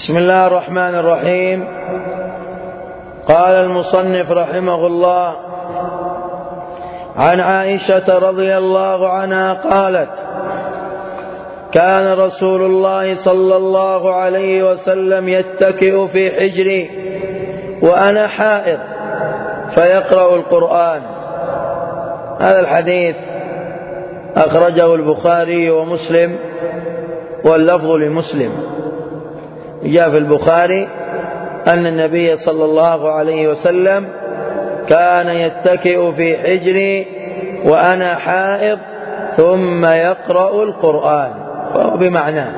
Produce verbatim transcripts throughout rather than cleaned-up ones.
بسم الله الرحمن الرحيم. قال المصنف رحمه الله: عن عائشة رضي الله عنها قالت: كان رسول الله صلى الله عليه وسلم يتكئ في حجري وأنا حائض فيقرأ القرآن. هذا الحديث أخرجه البخاري ومسلم واللفظ لمسلم. جاء في البخاري أن النبي صلى الله عليه وسلم كان يتكئ في حجري وأنا حائض ثم يقرأ القرآن، فهو بمعناه.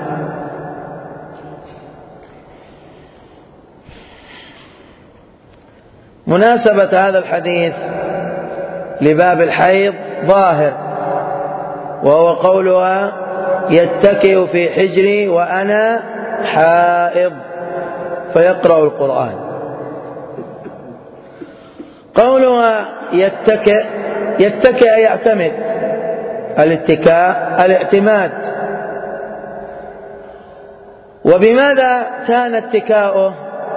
مناسبة هذا الحديث لباب الحيض ظاهر، وهو قولها يتكئ في حجري وأنا حائض فيقرأ القرآن. قولها يتكئ، يتكئ يعتمد، الاتكاء الاعتماد. وبماذا كان اتكاؤه؟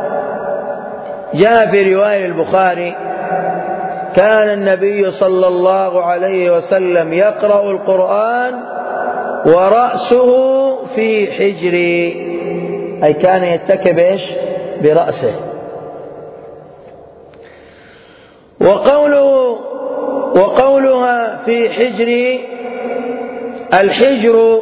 جاء في رواية البخاري: كان النبي صلى الله عليه وسلم يقرأ القرآن ورأسه في حجري، أي كان يتكئ بإيش؟ برأسه. وقوله وقولها في حجري، الحجر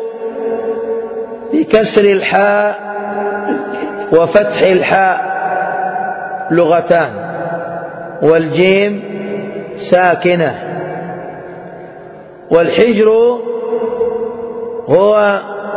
بكسر الحاء وفتح الحاء لغتان، والجيم ساكنة. والحجر هو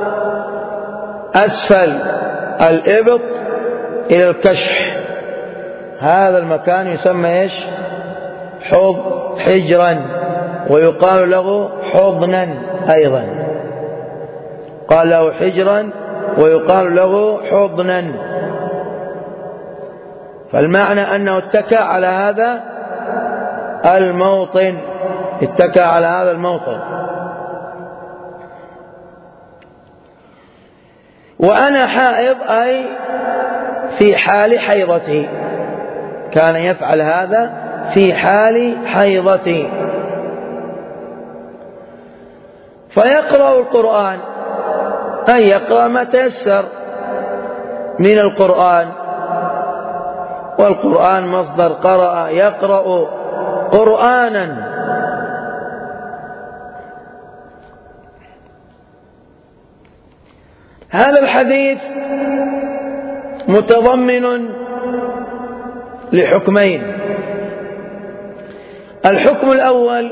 أسفل الإبط إلى الكشح، هذا المكان يسمى إيش؟ حض حجرا، ويقال له حضنا أيضا، قال له حجرا ويقال له حضنا. فالمعنى أنه اتكى على هذا الموطن، اتكى على هذا الموطن. وأنا حائض أي في حال حيضتي، كان يفعل هذا في حال حيضتي. فيقرأ القرآن، أي يقرأ ما تيسر من القرآن، والقرآن مصدر قرأ يقرأ قرآنا. هذا الحديث متضمن لحكمين. الحكم الأول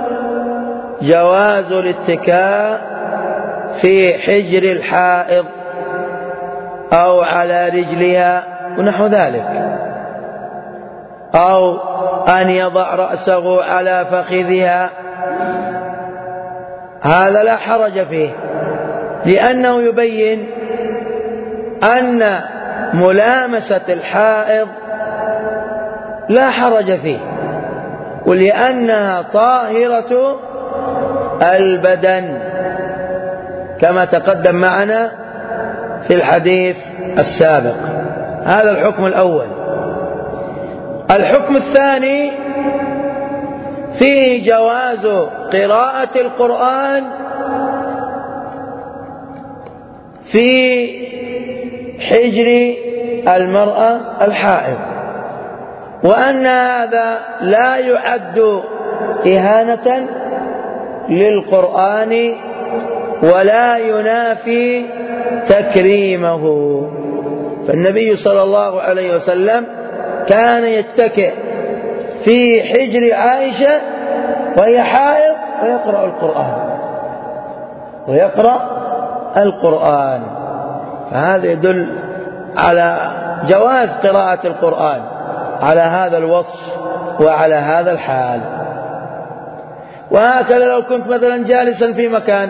جواز الاتكاء في حجر الحائض أو على رجلها ونحو ذلك، أو أن يضع رأسه على فخذها، هذا لا حرج فيه، لأنه يبين أن ملامسة الحائض لا حرج فيه، ولأنها طاهرة البدن كما تقدم معنا في الحديث السابق. هذا الحكم الأول. الحكم الثاني فيه جواز قراءة القرآن في حجر المرأة الحائض، وأن هذا لا يعد إهانة للقرآن ولا ينافي تكريمه. فالنبي صلى الله عليه وسلم كان يتكئ في حجر عائشة وهي حائض ويقرأ القرآن ويقرأ القرآن فهذا يدل على جواز قراءة القرآن على هذا الوصف وعلى هذا الحال. وهكذا لو كنت مثلا جالسا في مكان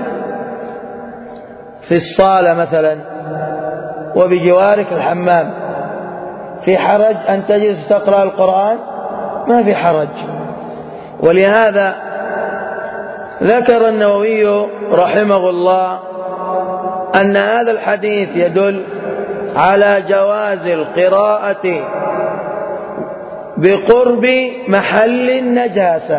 في الصالة مثلا وبجوارك الحمام، في حرج أن تجلس تقرأ القرآن؟ ما في حرج. ولهذا ذكر النووي رحمه الله أن هذا الحديث يدل على جواز القراءة بقرب محل النجاسة،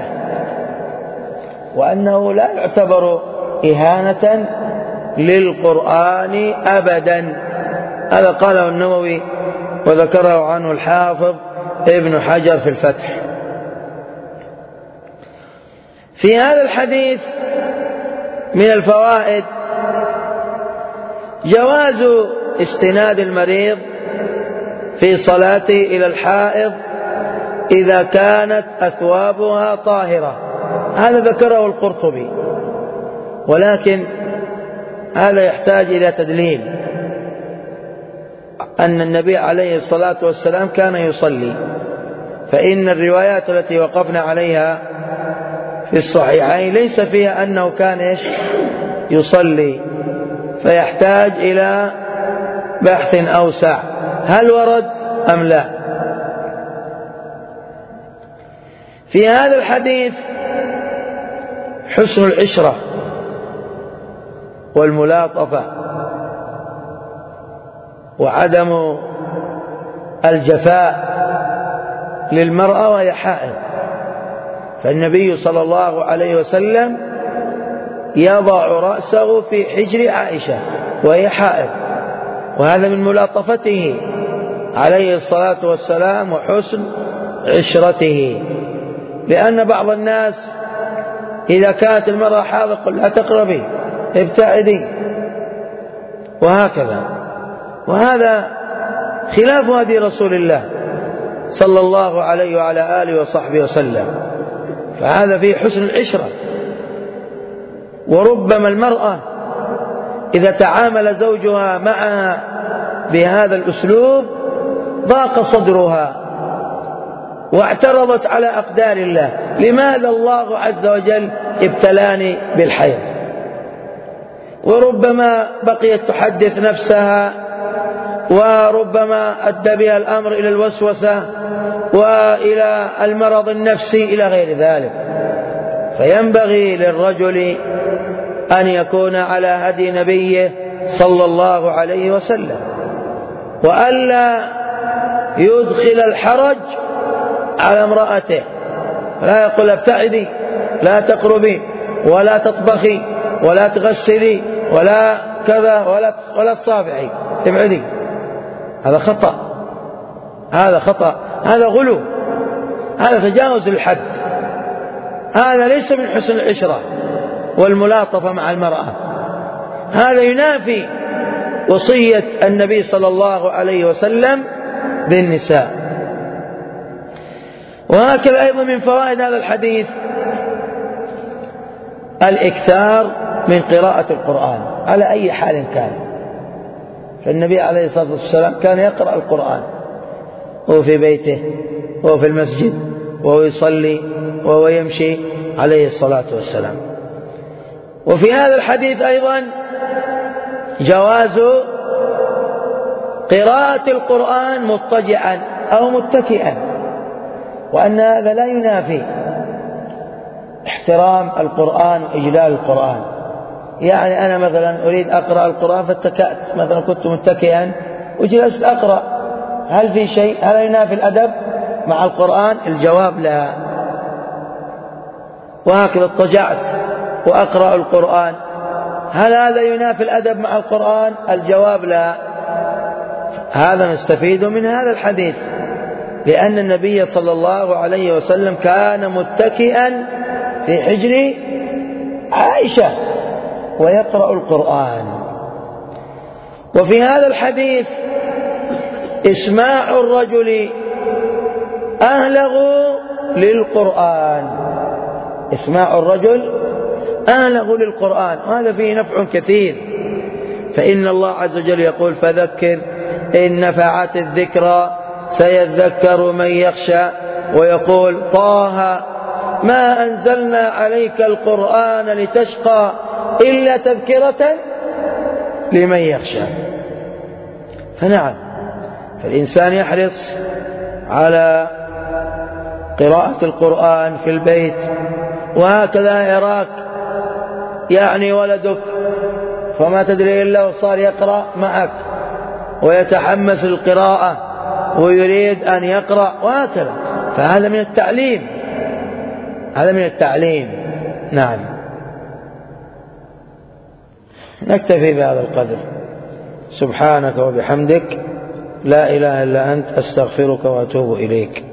وأنه لا يعتبر إهانة للقرآن أبدا. هذا قاله النووي وذكره عنه الحافظ ابن حجر في الفتح. في هذا الحديث من الفوائد جواز استناد المريض في صلاته إلى الحائض إذا كانت أثوابها طاهرة، هذا ذكره القرطبي، ولكن هذا يحتاج إلى تدليل، أن النبي عليه الصلاة والسلام كان يصلي، فإن الروايات التي وقفنا عليها في الصحيحين ليس فيها أنه كان يصلي، فيحتاج إلى بحث أوسع، هل ورد أم لا؟ في هذا الحديث حسن العشرة والملاطفة وعدم الجفاء للمرأة وهي حائض، فالنبي صلى الله عليه وسلم يضع رأسه في حجر عائشة وهي حائض، وهذا من ملاطفته عليه الصلاة والسلام وحسن عشرته، لأن بعض الناس إذا كانت المرأة حائض يقول لا تقربي ابتعدي وهكذا، وهذا خلاف هدي رسول الله صلى الله عليه وعلى آله وصحبه وسلم، فهذا فيه حسن العشرة. وربما المرأة إذا تعامل زوجها معها بهذا الأسلوب ضاق صدرها واعترضت على أقدار الله، لماذا الله عز وجل ابتلاني بالحيض؟ وربما بقيت تحدث نفسها، وربما أدى بها الأمر إلى الوسوسة وإلى المرض النفسي إلى غير ذلك. فينبغي للرجل أن يكون على هدي نبيه صلى الله عليه وسلم، وألا يدخل الحرج على امرأته، لا يقول ابتعدي لا تقربي ولا تطبخي ولا تغسلي ولا كذا ولا ولا تصافحي ابعدي، هذا خطأ، هذا خطأ، هذا غلو، هذا تجاوز الحد، هذا ليس من حسن العشرة والملاطفة مع المرأة، هذا ينافي وصية النبي صلى الله عليه وسلم بالنساء. وهكذا أيضا من فوائد هذا الحديث الإكثار من قراءة القرآن على أي حال كان، فالنبي عليه الصلاة والسلام كان يقرأ القرآن وهو في بيته وهو في المسجد وهو يصلي وهو يمشي عليه الصلاة والسلام. وفي هذا الحديث أيضا جواز قراءة القرآن مضطجعا أو متكئا، وأن هذا لا ينافي احترام القرآن وإجلال القرآن. يعني أنا مثلا أريد أقرأ القرآن فاتكأت، مثلا كنت متكئا وجلست أقرأ، هل في شيء؟ هل ينافي الأدب مع القرآن؟ الجواب لا. وهكذا اضطجعت وأقرأ القرآن، هل هذا ينافي الأدب مع القرآن؟ الجواب لا. هذا نستفيد من هذا الحديث، لأن النبي صلى الله عليه وسلم كان متكئا في حجر عائشة ويقرأ القرآن. وفي هذا الحديث إسماع الرجل أهله للقرآن، إسماع الرجل أهله للقرآن، وهذا فيه نفع كثير، فإن الله عز وجل يقول فذكر إن نفعت الذكرى سيذكر من يخشى، ويقول طه ما أنزلنا عليك القرآن لتشقى إلا تذكرة لمن يخشى. فنعم، فالإنسان يحرص على قراءة القرآن في البيت، وهكذا يراك يعني ولدك فما تدري إلا وصار يقرأ معك ويتحمس للقراءة ويريد أن يقرأ وهكذا، فهذا من التعليم، هذا من التعليم. نعم. نكتفي بهذا القدر. سبحانك وبحمدك، لا إله إلا أنت، أستغفرك وأتوب إليك.